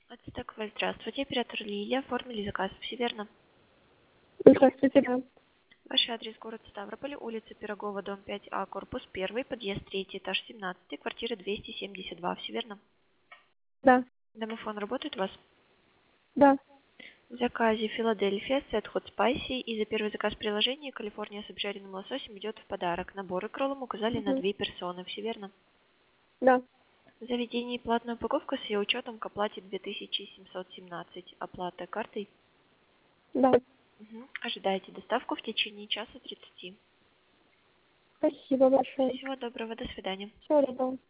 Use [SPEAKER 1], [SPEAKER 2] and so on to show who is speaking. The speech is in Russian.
[SPEAKER 1] Ацтекваль, здравствуйте. Оператор Лилия. Оформили заказ. Все верно?
[SPEAKER 2] Здравствуйте, да.
[SPEAKER 1] Ваш адрес город Ставрополь, улица Пирогова, дом 5А, корпус 1, подъезд 3, этаж 17, квартира 272. Все верно?
[SPEAKER 2] Да,
[SPEAKER 1] Домофон работает у вас?
[SPEAKER 2] да.
[SPEAKER 1] В заказе Филадельфия, сет Hot Spicy и за первый заказ приложения Калифорния с обжаренным лососем идет в подарок. Набор и кроллом указали на
[SPEAKER 2] Мгм.
[SPEAKER 1] 2 персоны. Все верно?
[SPEAKER 2] Да,
[SPEAKER 1] В заведении платная упаковка с ее учетом к оплате 2717. Оплата картой.
[SPEAKER 2] да.
[SPEAKER 1] Ожидайте доставку в течение часа 30.
[SPEAKER 2] Спасибо большое.
[SPEAKER 1] Всего доброго, до свидания.
[SPEAKER 2] Всего доброго.